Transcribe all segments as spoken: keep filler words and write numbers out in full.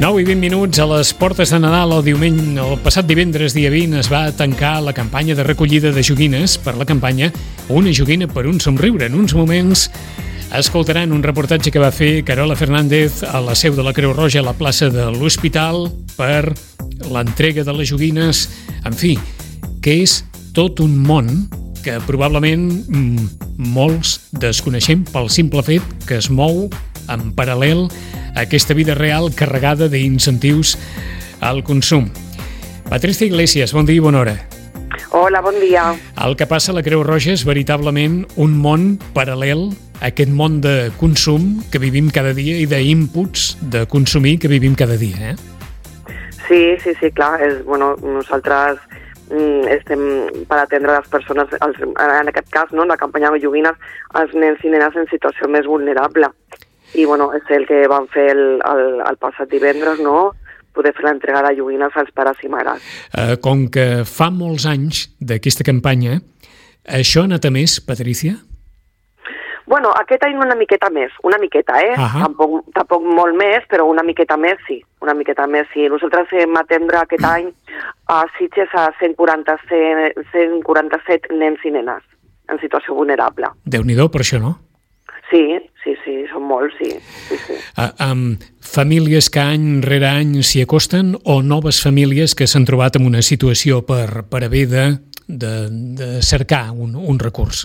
nou i vint minuts a les portes de Nadal. El diumenge, el passat divendres, dia vint, es va tancar la campanya de recollida de joguines per la campanya Una joguina per un somriure. En uns moments escoltaran un reportatge que va fer Carola Fernández a la seu de la Creu Roja a la plaça de l'Hospital per l'entrega de les joguines. En fi, que és tot un món que probablement mm, molts desconeixem pel simple fet que es mou en paral·lel a aquesta vida real carregada d'incentius al consum. Patricia Iglesias, bon dia i bona hora. Hola, bon dia. El que passa a la Creu Roja és veritablement un món paral·lel a aquest món de consum que vivim cada dia i d'inputs de consumir que vivim cada dia, eh? Sí, sí, sí, clar. És, bueno, nosaltres mm, estem per atendre les persones, els, en aquest cas, no, la campanya de joguines, els nens i nenes en situació més vulnerable. I, bueno, és el que vam fer el, el, el passat divendres, no?, poder fer l'entrega de joguines als pares i mares. Uh, com que fa molts anys d'aquesta campanya, això ha anat a més, Patricia? Bueno, aquest any una miqueta més, una miqueta, eh? Uh-huh. Tampoc, tampoc molt més, però una miqueta més sí, una miqueta més sí. Nosaltres hem atendre aquest any a Sitges a cent quaranta-set, cent quaranta-set nens i nenes en situació vulnerable. Déu-n'hi-do per això, no? Sí, sí, sí, són molts, sí. sí, sí. Uh, um, famílies que any rere any s'hi acosten o noves famílies que s'han trobat en una situació per, per haver de, de, de cercar un, un recurs?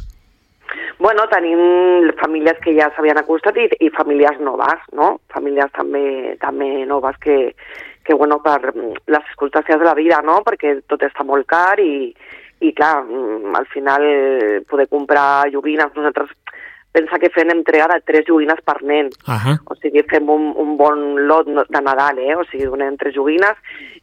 Bueno, tenim famílies que ja s'havien acostat i, i famílies noves, no? Famílies també també noves que, que bueno, per les circumstàncies de la vida, no? Perquè tot està molt car i, i clar, al final poder comprar joguines, nosaltres pensa que fem entrega de tres joguines per nen. Uh-huh. O sigui, fem un, un bon lot de Nadal, eh? O sigui, donem tres joguines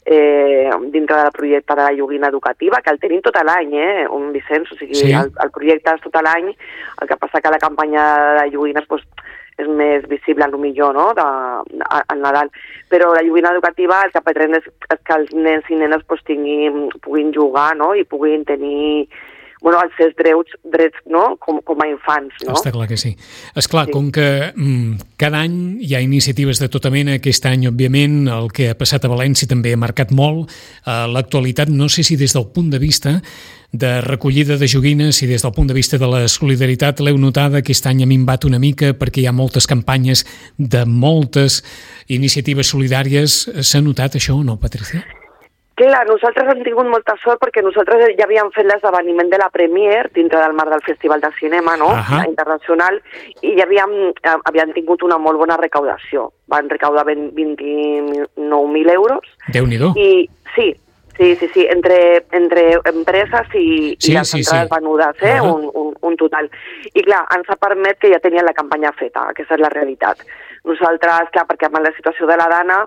eh, dintre del projecte de la joguina educativa, que el tenim tot l'any, eh, un Vicenç, o sigui, sí. el, el projecte és tot l'any, el que passa que la campanya de joguines pues, és més visible, potser, no?, de, de, al Nadal. Però la joguina educativa el que pretén és, és que els nens i nenes pues, tinguin, puguin jugar, no?, i puguin tenir bueno, els seus drets, drets no? com, com a infants. No? Està clar que sí. Esclar, sí. Com que mm, cada any hi ha iniciatives de tota mena, aquest any, òbviament, el que ha passat a València també ha marcat molt eh, l'actualitat, no sé si des del punt de vista de recollida de joguines i des del punt de vista de la solidaritat l'heu notada, aquest any ha minvat una mica perquè hi ha moltes campanyes de moltes iniciatives solidàries. S'ha notat això o no, Patricia? Clar, nosaltres hem tingut molta sort perquè nosaltres ja havíem fet l'esdeveniment de la Premier dintre del marc del Festival de Cinema, no?, uh-huh. internacional, i ja havíem, havíem tingut una molt bona recaudació. Van recaudar vint-i-nou mil euros. Déu-n'hi-do. I sí, sí, sí, sí, entre, entre empreses i, sí, i les sí, entrades sí. venudes, eh? Uh-huh. un, un, un total. I clar, ens ha permès que ja tenien la campanya feta, aquesta és la realitat. Nosaltres, clar, perquè amb la situació de la Dana,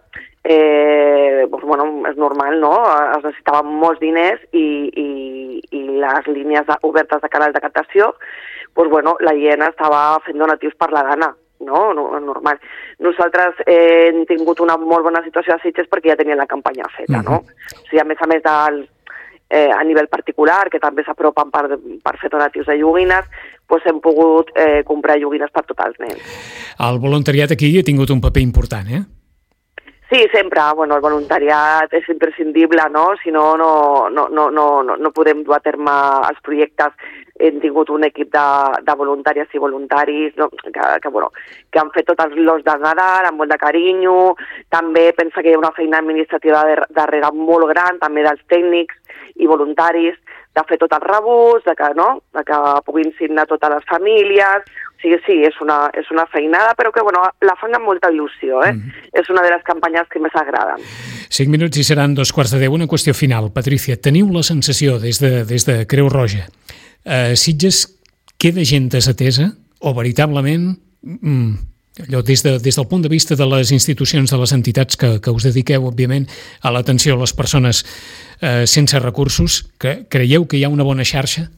eh, doncs, bueno, és normal, no?, es necessitaven molts diners i, i, i les línies de, obertes de canals de captació, doncs, bueno, la Hiena estava fent donatius per la Dana, no?, no normal. Nosaltres eh, hem tingut una molt bona situació a Sitges perquè ja tenien la campanya feta, no? Uh-huh. O sigui, a més a més del, eh, a nivell particular, que també s'apropen per, per fer donatius de joguines, doncs hem pogut eh, comprar joguines per tots els nens. El voluntariat aquí ha tingut un paper important, eh? Sí, sempre. Bueno, el voluntariat és imprescindible, no? Si no, no, no, no, no, no podem dur a terme els projectes. Hem tingut un equip de, de voluntàries i voluntaris, no? que, que, bueno, que han fet tots els lots de Nadal amb molt de carinyo. També pensa que hi ha una feina administrativa darrere molt gran, també dels tècnics i voluntaris, de fer tot el rebús, de que, no? de que puguin signar totes les famílies. O sigui, sí, és una, és una feinada, però que bueno, la fan amb molta il·lusió. Eh? Mm. És una de les campanyes que més agraden. Cinc minuts i seran dos quarts de deu. Una qüestió final. Patricia, teniu la sensació des de, des de Creu Roja, eh, Sitges queda gent desatesa o veritablement, mm, allò, des, de, des del punt de vista de les institucions, de les entitats que, que us dediqueu, òbviament, a l'atenció a les persones eh, sense recursos, que creieu que hi ha una bona xarxa?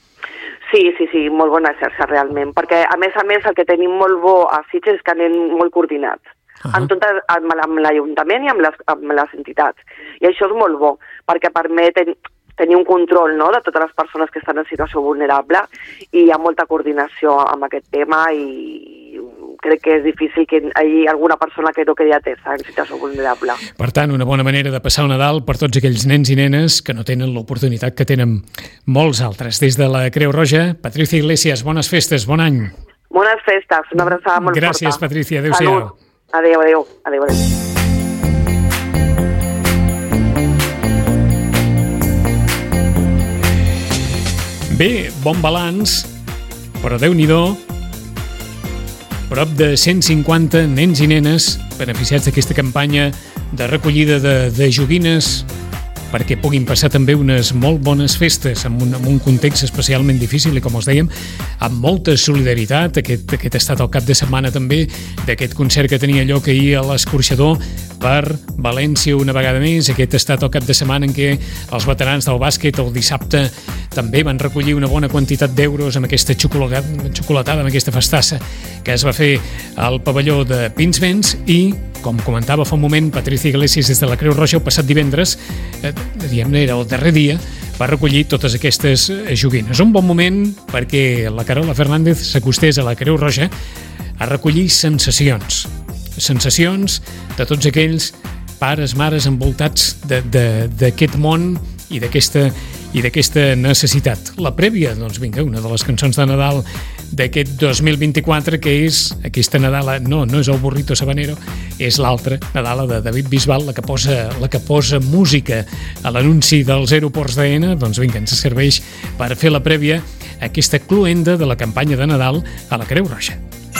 Sí, sí, sí, molt bona xarxa realment, perquè a més a més el que tenim molt bo a Sitges és que anem molt coordinats, uh-huh. amb, tot, amb, amb l'Ajuntament i amb les, amb les entitats, i això és molt bo, perquè permet tenir un control, no?, de totes les persones que estan en situació vulnerable, i hi ha molta coordinació amb aquest tema i crec que és difícil que hi hagi alguna persona que no quedi atesa en situació vulnerable. Per tant, una bona manera de passar el Nadal per tots aquells nens i nenes que no tenen l'oportunitat que tenen molts altres. Des de la Creu Roja, Patricia Iglesias, bones festes, bon any. Bones festes, una abraçada molt Gràcies, forta. Patricia, adéu-siau. Adéu, adéu, adéu, adéu. Bé, bon balanç, però Déu-n'hi-do, prop de cent cinquanta nens i nenes beneficiats d'aquesta campanya de recollida de, de joguines perquè puguin passar també unes molt bones festes en un, en un context especialment difícil i, com us dèiem, amb molta solidaritat. Aquest, aquest ha estat el cap de setmana també d'aquest concert que tenia lloc ahir a l'Escorxador per València una vegada més. Aquest ha estat el cap de setmana en què els veterans del bàsquet el dissabte també van recollir una bona quantitat d'euros amb aquesta xocolatada, xocolatada, amb aquesta festassa que es va fer al pavelló de Pinsbens i, com comentava fa un moment Patricia Iglesias des de la Creu Roja, el passat divendres, eh, diguem-ne, era el darrer dia, va recollir totes aquestes joguines. Un bon moment perquè la Carola Fernández s'acostés a la Creu Roja a recollir sensacions. Sensacions de tots aquells pares, mares envoltats d'aquest món i d'aquesta i d'aquesta necessitat. La prèvia, doncs vinga, una de les cançons de Nadal d'aquest dos mil vint-i-quatre, que és aquesta Nadala, no, no és el Burrito Sabanero, és l'altra Nadala de David Bisbal, la que posa, la que posa música a l'anunci dels aeroports d'Aena. Doncs vinga, ens serveix per fer la prèvia a aquesta cluenda de la campanya de Nadal a la Creu Roja.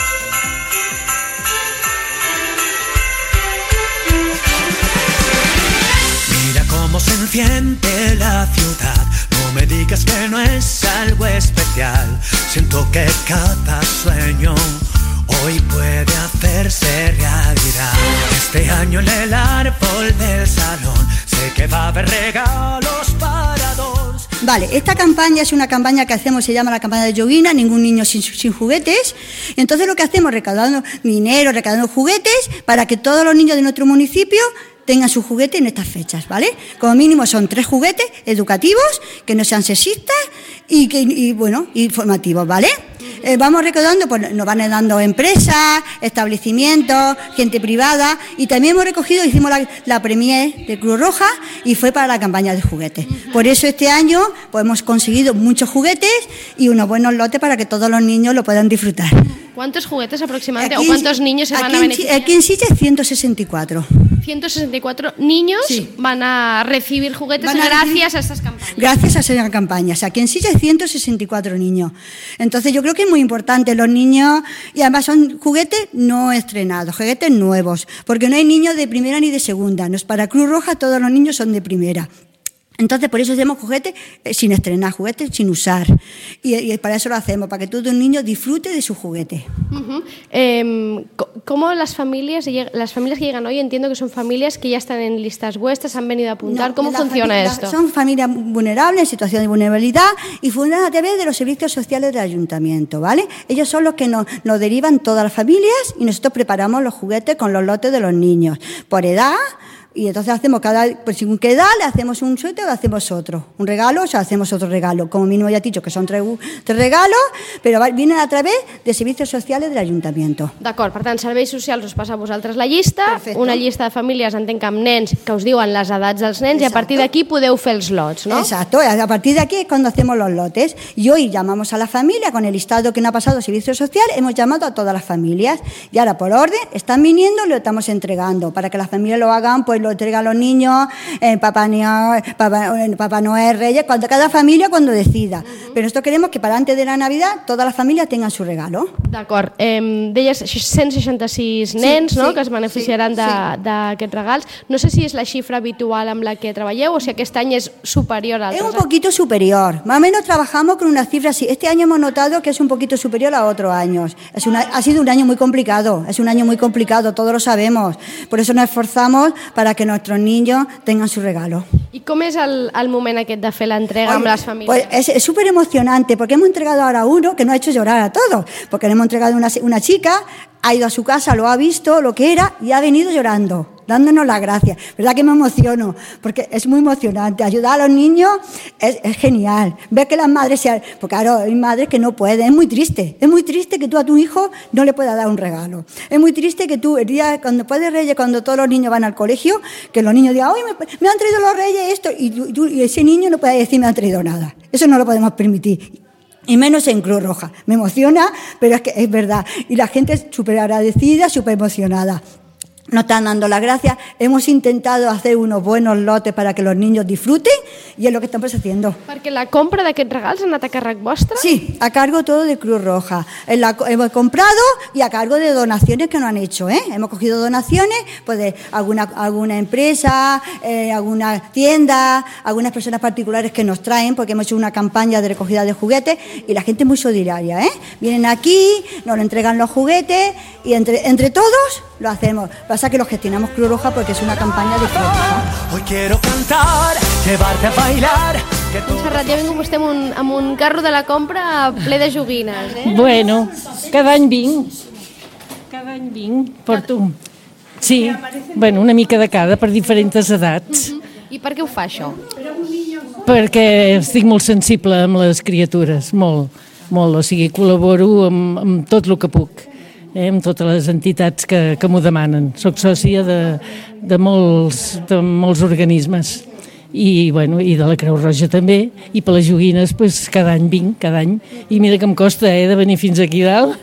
Cómo se enciende la ciudad, no me digas que no es algo especial. Siento que cada sueño hoy puede hacerse realidad. Este año en el árbol del salón sé que va a haber regalos para dos. Vale, esta campaña es una campaña que hacemos, se llama la campaña de Joguina, ningún niño sin, sin juguetes. Entonces lo que hacemos, recaudando dinero, recaudando juguetes, para que todos los niños de nuestro municipio tengan su juguete en estas fechas, ¿vale? Como mínimo son tres juguetes educativos, que no sean sexistas y, que, y bueno, informativos, ¿vale? Eh, vamos recaudando, pues nos van dando empresas, establecimientos, gente privada, y también hemos recogido, hicimos la, la premier de Cruz Roja y fue para la campaña de juguetes. Por eso este año pues hemos conseguido muchos juguetes y unos buenos lotes para que todos los niños lo puedan disfrutar. ¿Cuántos juguetes aproximadamente Aquí, o cuántos niños se van a beneficiar? Aquí en Sitges ciento sesenta y cuatro. ciento sesenta y cuatro niños sí. van a recibir juguetes a gracias recibir, a estas campañas. Gracias a esas campañas. Aquí en Sitges ciento sesenta y cuatro niños. Entonces yo creo que es muy importante los niños, y además son juguetes no estrenados, juguetes nuevos, porque no hay niños de primera ni de segunda. No es para Cruz Roja, todos los niños son de primera. Entonces, por eso hacemos juguetes eh, sin estrenar, juguetes sin usar. Y, y para eso lo hacemos, para que todo un niño disfrute de su juguete. Uh-huh. eh, ¿Cómo las familias, las familias que llegan hoy, entiendo que son familias que ya están en listas vuestras, han venido a apuntar? No, ¿Cómo funciona familia, esto? Son familias vulnerables, en situación de vulnerabilidad, y funcionan a través de los servicios sociales del ayuntamiento, ¿vale? Ellos son los que nos, nos derivan todas las familias y nosotros preparamos los juguetes con los lotes de los niños, por edad. Y entonces hacemos cada, pues según qué edad, le hacemos un suéter o hacemos otro. Un regalo, o sea, hacemos otro regalo. Como mínimo ya he dicho que son tres, tres regalos, però vienen a través de servicios sociales del Ayuntamiento. D'acord, per tant, serveis socials us passa a vosaltres la llista, Perfecto. Una llista de famílies, entenc, amb nens que us diuen les edats dels nens. Exacto. I a partir d'aquí podeu fer els lots, ¿no? Exacto, a partir de aquí es cuando hacemos los lotes. Y hoy llamamos a la familia, con el listado que nos ha pasado Servicio Social, hemos llamado a todas las familias. Y ahora, por orden, están viniendo y lo estamos entregando. Para que las familias lo hagan, pues lo entregan los niños, eh, Papá, Noel, Papá, Papá Noel, Reyes, cuando, cada familia cuando decida. Uh-huh. Pero nosotros queremos que para antes de la Navidad todas las familias tengan su regalo. D'acord. Eh, deies cent seixanta-sis nens, sí, no?, sí, que es beneficiaran sí, d'aquests sí. regals. No sé si és la xifra habitual amb la que treballeu o si aquest any és superior a altres. Es un poquito superior. Más o menos trabajamos con una cifra así. Este año hemos notado que es un poquito superior a otros años. Es una, ha sido un año muy complicado. Es un año muy complicado, todos lo sabemos. Por eso nos esforzamos para que nuestros niños tengan su regalo. ¿Y cómo es el, el moment aquest de fer l'entrega amb les famílies? Pues es súper emocionante porque hemos entregado ahora uno que nos ha hecho llorar a todos, porque le hemos entregado una, una chica, ha ido a su casa, lo ha visto, lo que era, y ha venido llorando. dándonos las gracias. ¿Verdad que me emociono? Porque es muy emocionante. Ayudar a los niños es, es genial. Ver que las madres sean... Porque claro, hay madres que no pueden. Es muy triste. Es muy triste que tú a tu hijo no le puedas dar un regalo. Es muy triste que tú, el día, cuando después de Reyes, cuando todos los niños van al colegio, que los niños digan, ¡ay, me, me han traído los Reyes esto! Y, tú, tú, y ese niño no puede decir, me han traído nada. Eso no lo podemos permitir. Y menos en Cruz Roja. Me emociona, pero es que es verdad. Y la gente es súper agradecida, súper emocionada. Nos están dando las gracias. Hemos intentado hacer unos buenos lotes para que los niños disfruten y es lo que estamos haciendo. Perquè la compra d'aquests regals ha anat a càrrec vostre? Sí, a cargo todo de Cruz Roja. En la, hemos comprado y a cargo de donaciones que nos han hecho, ¿eh? Hemos cogido donaciones pues de alguna, alguna empresa, eh, alguna tienda, algunas personas particulares que nos traen porque hemos hecho una campaña de recogida de juguetes y la gente es muy solidaria, ¿eh? Vienen aquí, nos entregan los juguetes y entre, entre todos lo hacemos. Pasa que lo gestionamos Cruz Roja porque es una campaña de Cruz Roja. Hoy quiero cantar, llevarte a bailar. Montserrat, ja ha vingut vostè amb un, amb un carro de la compra ple de joguines, eh? Bueno, cada any vinc. Cada any vinc, porto... Sí, bueno, una mica de cada, per diferents edats. Uh-huh. I per què ho fa, això? Perquè estic molt sensible amb les criatures, molt, molt. O sigui, col·laboro amb, amb tot el que puc. Eh, amb totes les entitats que, que m'ho demanen. Soc sòcia de, de, molts, de molts organismes i, bueno, i de la Creu Roja també, i per les joguines pues, cada any vinc, cada any, i mira que em costa eh, de venir fins aquí dalt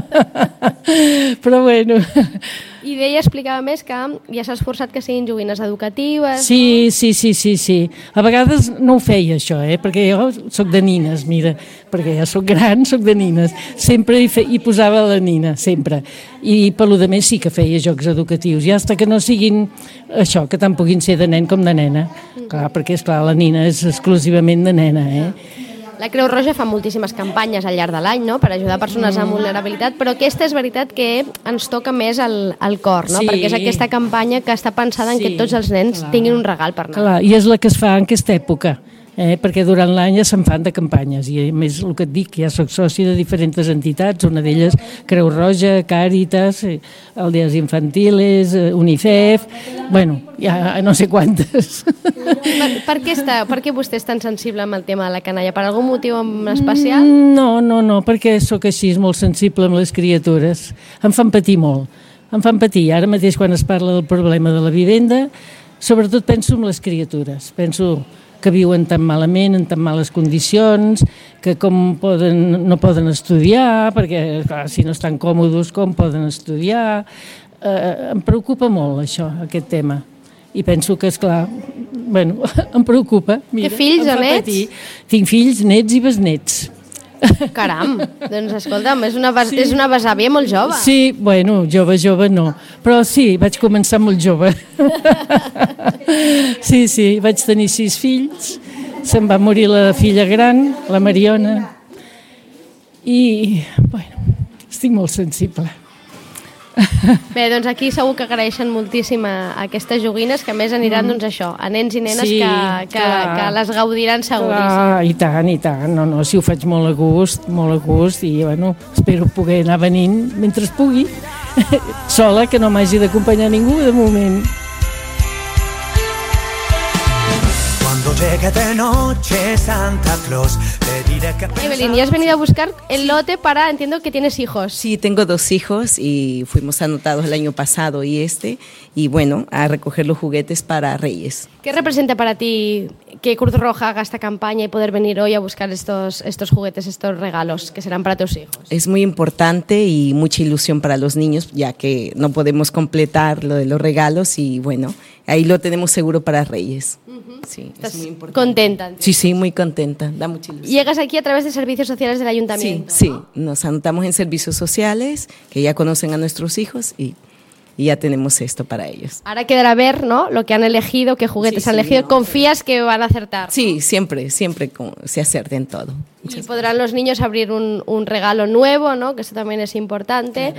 però bueno. I d'ella explicava més que ja s'ha esforçat que siguin joguines educatives. Sí, sí, sí, sí, sí. A vegades no ho feia això, eh? Perquè jo soc de nines, mira, perquè ja soc gran, soc de nines. Sempre hi, fe... hi posava la nina, sempre. I per lo de més sí que feia jocs educatius, ja hasta que no siguin això, que tant puguin ser de nen com de nena. Clar, perquè, esclar, la nina és exclusivament de nena, eh? La Creu Roja fa moltíssimes campanyes al llarg de l'any, no?, per ajudar persones amb vulnerabilitat, però aquesta és veritat que ens toca més al, al cor, no?, sí. Perquè és aquesta campanya que està pensada en sí, que tots els nens clar. tinguin un regal per Nadal. Clar, i és la que es fa en aquesta època, eh? Perquè durant l'any ja se'n fan de campanyes, i a més el que et dic, ja soc soci de diferents entitats, una d'elles Creu Roja, Càritas, Aldees Infantiles, UNICEF, bueno, ja no sé quantes. Per, per, què està, per què vostè és tan sensible amb el tema de la canalla? Per algun motiu en especial? No, no, no, perquè sóc així molt sensible amb les criatures. Em fan patir molt, em fan patir. Ara mateix quan es parla del problema de la vivenda, sobretot penso en les criatures, penso que viuen tan malament, en tan males condicions, que com poden, no poden estudiar, perquè clar, si no estan còmodes, com poden estudiar? Eh, em preocupa molt això, aquest tema. I penso que, esclar, bueno, em preocupa. Mira, Té fills o nets? Patir. Tinc fills, nets i besnets. Caram, doncs escolta'm, és una, bes- sí. és una besàvia molt jove. Sí, bueno, jove, jove no, però sí, vaig començar molt jove. Sí, sí, vaig tenir sis fills, se'm va morir la filla gran, la Mariona, i, bueno, estic molt sensible. Bé, doncs aquí segur que agraeixen moltíssim a aquestes joguines, que a més aniran, doncs això, a nens i nenes Sí, que, que, clar. que les gaudiran seguríssim. Ah, i tant, i tant, no, no, si ho faig molt a gust, molt a gust, i bueno, espero poder anar venint mentre es pugui, sola, que no m'hagi d'acompanyar ningú de moment. Cuando llegue de noche Santa Claus, te diré que... Evelyn, ya has venido a buscar el lote para, entiendo que tienes hijos. Sí, tengo dos hijos y fuimos anotados el año pasado y este, y bueno, a recoger los juguetes para Reyes. ¿Qué representa para ti que Cruz Roja haga esta campaña y poder venir hoy a buscar estos, estos juguetes, estos regalos que serán para tus hijos? Es muy importante y mucha ilusión para los niños, ya que no podemos completar lo de los regalos y bueno, ahí lo tenemos seguro para Reyes. Uh-huh. Sí, ¿Estás es muy importante. contenta? Entiendo. Sí, sí, muy contenta, da mucha ilusión. Llegas aquí a través de servicios sociales del ayuntamiento. Sí, ¿no? sí, nos anotamos en servicios sociales, que ya conocen a nuestros hijos y, y ya tenemos esto para ellos. Ahora quedará ver, ¿no?, lo que han elegido, qué juguetes Sí, han sí, elegido. no. ¿Confías que van a acertar? Sí, siempre, siempre como se acierta en todo. Y podrán los niños abrir un, un regalo nuevo, ¿no?, que eso también es importante. Claro.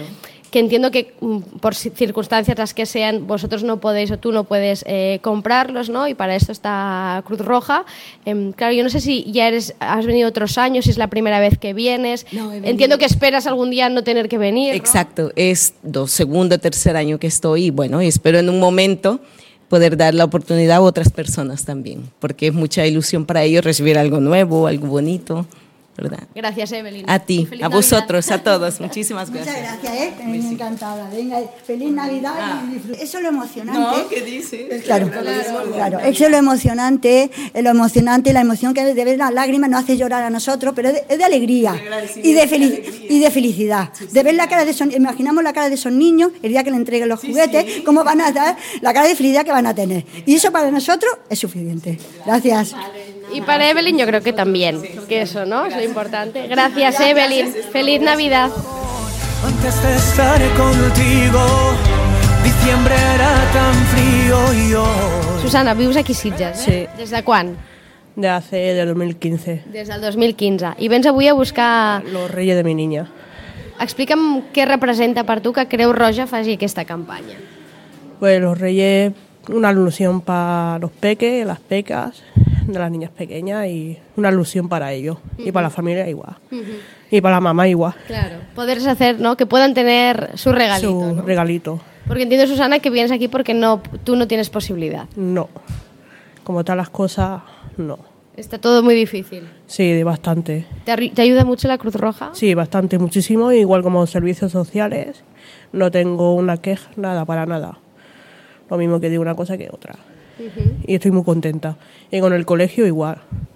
que entiendo que por circunstancias las que sean, vosotros no podéis o tú no puedes eh, comprarlos, ¿no? Y para esto está Cruz Roja. Eh, claro, yo no sé si ya eres, has venido otros años, si es la primera vez que vienes. No, entiendo que esperas algún día no tener que venir, ¿no? Exacto, es el segundo, tercer año que estoy y bueno, espero en un momento poder dar la oportunidad a otras personas también, porque es mucha ilusión para ellos recibir algo nuevo, algo bonito, ¿verdad? Gracias, Evelyn. A ti, feliz a Navidad. Vosotros, a todos. Muchísimas gracias. Muchas gracias, ¿eh? Me encantada. Venga, feliz Navidad ah. y disfruta. Eso es lo emocionante. No, ¿qué dices? Claro, claro, claro. Eso es lo emocionante, lo emocionante, la emoción que de ver las lágrimas nos hace llorar a nosotros, pero es de, es de alegría y de, felic y de felicidad. Sí, sí, de ver la cara de esos, imaginamos la cara de esos niños el día que le entreguen los sí, juguetes, sí. cómo van a dar, la cara de felicidad que van a tener. Y eso para nosotros es suficiente. Gracias. Y para Evelyn yo creo que también, que eso, ¿no? Es lo importante. Gracias, Evelyn. Feliz Navidad. Antes de estar contigo, diciembre era tan frío y yo... Susana, vius aquí a Sitges, eh? Sí. Des de quan? De hace del dos mil quince. Des del dos mil quinze. I vens avui a buscar... Los Reyes de mi niña. Explica'm què representa per tu que Creu Roja faci aquesta campanya. Pues los Reyes, una alusión para los peques, las pecas de las niñas pequeñas y una alusión para ellos uh-huh. y para la familia igual uh-huh. y para la mamá igual. Claro, poderse hacer, ¿no? Que puedan tener su regalito. Su ¿no? regalito. Porque entiendo, Susana, que vienes aquí porque no, tú no tienes posibilidad. No, como tal las cosas, no. Está todo muy difícil. Sí, bastante. ¿Te, ¿Te ayuda mucho la Cruz Roja? Sí, bastante, muchísimo, igual como servicios sociales. No tengo una queja, nada, para nada. Lo mismo que digo una cosa que otra. Uh-huh. Y estoy muy contenta. Y con el colegio igual.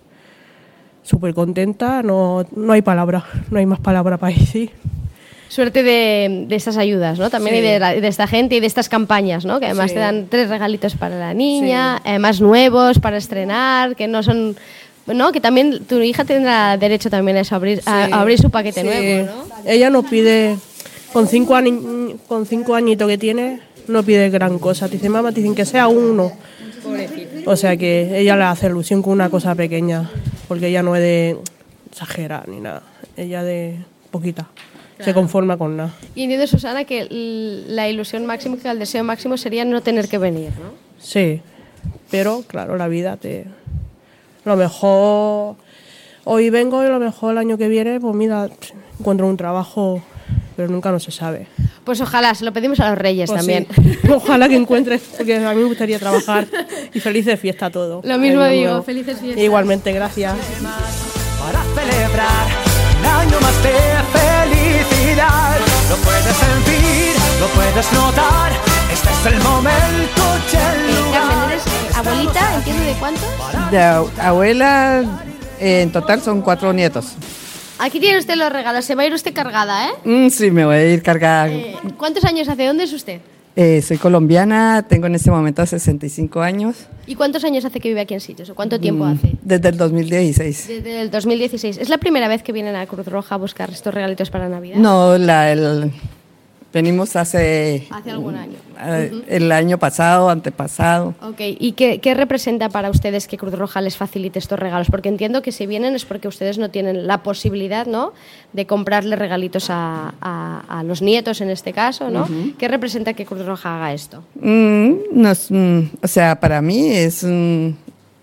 Súper contenta, no, no hay palabra, no hay más palabra para decir. Suerte de, de estas ayudas, ¿no? También sí. y de, la, de esta gente y de estas campañas, ¿no? Que además sí. te dan tres regalitos para la niña, sí. eh, más nuevos para estrenar, que no son... ¿no? Que también tu hija tendrá derecho también a, eso, abrir, sí. a, a abrir su paquete sí. nuevo, ¿no? Ella nos pide, con cinco, añi, con cinco añitos que tiene, no pide gran cosa. Te dice, mamá, te dicen que sea uno. Pobrecito. O sea que ella le hace ilusión con una cosa pequeña, porque ella no es de exagerar ni nada, ella de poquita. Claro. Se conforma con nada. Y entiendo, Susana, que la ilusión máxima, que el deseo máximo sería no tener que venir, ¿no? Sí, pero claro, la vida te... Lo mejor hoy vengo y a lo mejor el año que viene, pues mira, encuentro un trabajo, pero nunca no se sabe. Pues ojalá, se lo pedimos a los Reyes pues también. Sí. Ojalá que encuentres, porque a mí me gustaría trabajar y felices fiesta todo. Lo mismo digo, nuevo. Felices fiestas. Igualmente, gracias. Para celebrar un año más de felicidad, lo puedes sentir, lo puedes notar, este es el momento y el lugar. Eh, abuelita, ¿entiendo de cuántos? De abuela, eh, en total son cuatro nietos. Aquí tiene usted los regalos, se va a ir usted cargada, ¿eh? Mm, sí, me voy a ir cargada. Eh, ¿Cuántos años hace? ¿Dónde es usted? Eh, soy colombiana, tengo en este momento sesenta y cinco años. ¿Y cuántos años hace que vive aquí en Sitges? ¿O cuánto tiempo mm, hace? Desde el dos mil dieciséis. Desde el dos mil dieciséis. ¿Es la primera vez que vienen a Cruz Roja a buscar estos regalitos para Navidad? No, la, el, venimos hace... Hace algún año. Uh, uh-huh. El año pasado, antepasado. Ok, ¿y qué, qué representa para ustedes que Cruz Roja les facilite estos regalos? Porque entiendo que si vienen es porque ustedes no tienen la posibilidad, ¿no?, de comprarle regalitos a, a, a los nietos en este caso, ¿no? Uh-huh. ¿Qué representa que Cruz Roja haga esto? Mm, no es, mm, o sea, para mí es un,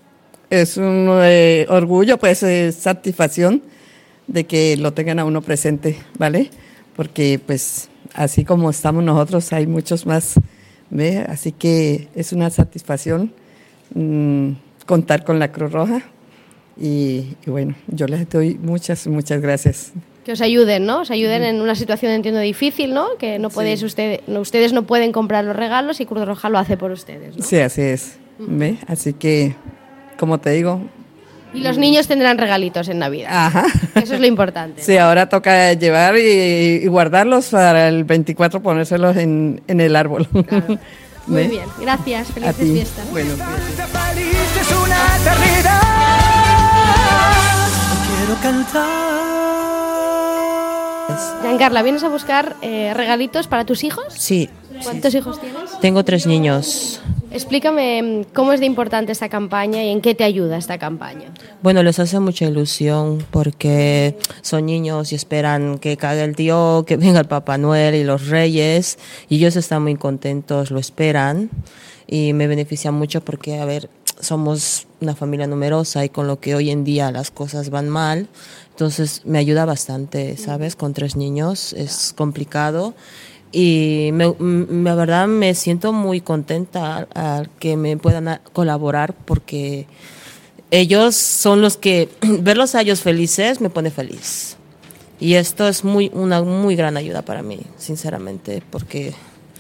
es un eh, orgullo, pues eh, satisfacción de que lo tengan a uno presente, ¿vale? Porque pues... así como estamos nosotros, hay muchos más, ¿ve? Así que es una satisfacción mmm, contar con la Cruz Roja y, y bueno, yo les doy muchas, muchas gracias. Que os ayuden, ¿no? Os ayuden mm. en una situación, entiendo, difícil, ¿no? Que no podéis sí. usted, no, ustedes no pueden comprar los regalos y Cruz Roja lo hace por ustedes, ¿no? Sí, así es, mm. ¿ve? Así que, como te digo... Y los niños tendrán regalitos en Navidad. Ajá. Eso es lo importante. Sí, ahora toca llevar y, y guardarlos para el veinticuatro, ponérselos en, en el árbol. Claro. Muy bien, gracias. Felices fiestas. Bueno, feliz es una eternidad. Quiero cantar. Giancarla, ¿vienes a buscar eh, regalitos para tus hijos? Sí. ¿Cuántos sí. hijos tienes? Tengo tres niños. Explícame cómo es de importante esta campaña y en qué te ayuda esta campaña. Bueno, les hace mucha ilusión porque son niños y esperan que caiga el tío, que venga el Papá Noel y los Reyes, y ellos están muy contentos, lo esperan, y me beneficia mucho porque, a ver, somos una familia numerosa y con lo que hoy en día las cosas van mal, entonces me ayuda bastante, ¿sabes? Con tres niños es complicado. Y me, me, la verdad me siento muy contenta al que me puedan colaborar porque ellos son los que, verlos a ellos felices me pone feliz. Y esto es muy una muy gran ayuda para mí, sinceramente, porque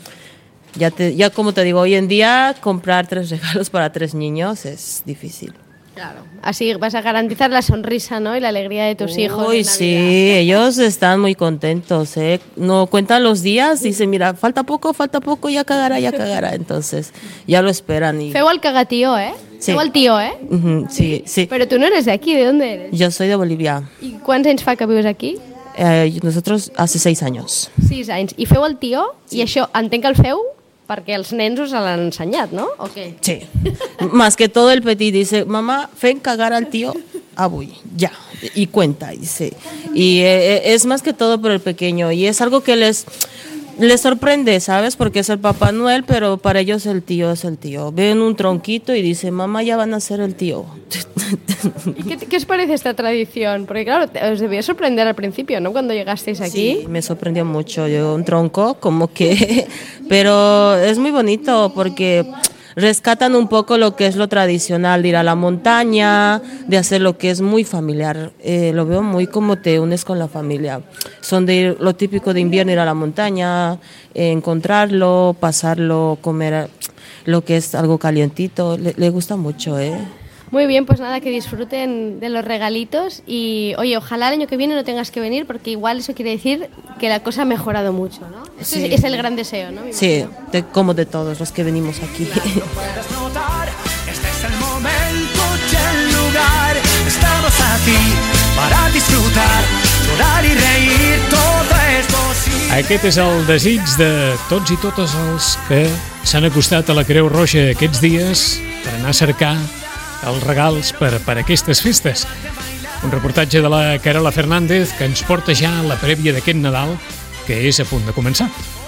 ya, te, ya como te digo, hoy en día comprar tres regalos para tres niños es difícil. Claro, así vas a garantizar la sonrisa, ¿no? Y la alegría de tus Uy, hijos. Uy, sí, ellos están muy contentos, ¿eh? No cuentan los días, dicen, mira, falta poco, falta poco, ya cagará, ya cagará. Entonces, ya lo esperan. Y... Feu el cagatío, ¿eh? Sí. Feu el tío, ¿eh? Uh-huh, sí, sí. Pero tú no eres de aquí, ¿de dónde eres? Yo soy de Bolivia. ¿Y cuántos anys fa que vius aquí? Eh, nosotros hace seis años. Sis anys. I feu el tío, sí. I això entenc que el feu perquè els nens us l'han ensenyat, ¿no? ¿O qué? Sí. Más que todo el petit dice, mamá, fen cagar al tío avui, ya. Y cuenta, dice. Y eh, es más que todo por el pequeño. Y es algo que les, les sorprende, ¿sabes? Porque es el Papá Noel, pero para ellos el tío es el tío. Ven un tronquito y dicen, mamá, ya van a ser el tío. ¿Y qué, qué os parece esta tradición? Porque claro, os debía sorprender al principio, ¿no? Cuando llegasteis aquí. Sí, me sorprendió mucho. Yo un tronco, como que... Pero es muy bonito porque rescatan un poco lo que es lo tradicional, de ir a la montaña, de hacer lo que es muy familiar. Eh, lo veo muy como te unes con la familia. Son de ir, lo típico de invierno, ir a la montaña, eh, encontrarlo, pasarlo, comer lo que es algo calientito. Le, le gusta mucho, ¿eh? Muy bien, pues nada, que disfruten de los regalitos y, oye, ojalá el año que viene no tengas que venir porque igual eso quiere decir que la cosa ha mejorado mucho, ¿no? Eso sí. es, es el gran deseo, ¿no? Sí, de, como de todos los que venimos aquí. Claro. Puedes notar, este es el momento y el lugar. Estamos aquí para disfrutar, llorar y reír, todo es posible. Aquest és el desig de tots i totes els que s'han acostat a la Creu Roja aquests dies per anar a cercar els regals per, per aquestes festes. Un reportatge de la Carola Fernández que ens porta ja a la prèvia d'aquest Nadal que és a punt de començar.